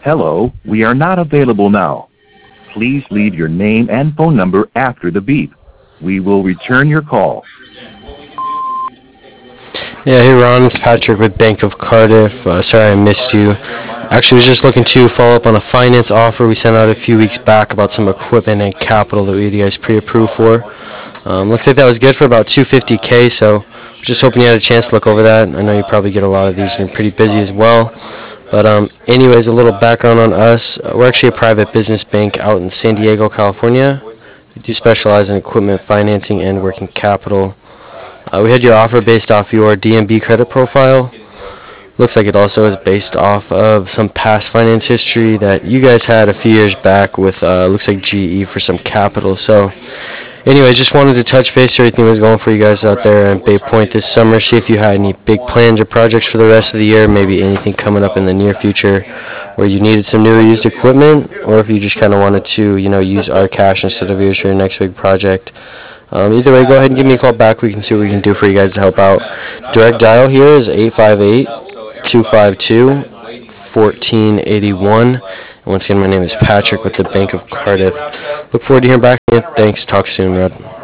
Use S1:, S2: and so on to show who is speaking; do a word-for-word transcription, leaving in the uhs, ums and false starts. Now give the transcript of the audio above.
S1: Hello, we are not available now. Please leave your name and phone number after the beep. We will return your call.
S2: Yeah, hey Ron, it's Patrick with Bank of Cardiff. Uh, sorry I missed you. Actually, was just looking to follow up on a finance offer we sent out a few weeks back about some equipment and capital that we had you guys pre-approved for. Um, looks like that was good for about two hundred fifty K, so just hoping you had a chance to look over that. I know you probably get a lot of these and you're pretty busy as well. But um, anyways, a little background on us. Uh, we're actually a private business bank out in San Diego, California. We do specialize in equipment financing and working capital. Uh, we had your offer based off your D M B credit profile. Looks like it also is based off of some past finance history that you guys had a few years back with, uh, looks like G E for some capital. So anyways, just wanted to touch base. Everything was going for you guys out there in Bay Point this summer. See if you had any big plans or projects for the rest of the year, maybe anything coming up in the near future where you needed some new or used equipment, or if you just kind of wanted to, you know, use our cash instead of yours for your next big project. Um, either way, go ahead and give me a call back. We can see what we can do for you guys to help out. Direct dial here is eight five eight, two five two, one four eight one. And once again, my name is Patrick with the Bank of Cardiff. Look forward to hearing back from you. Thanks. Talk soon, Rod.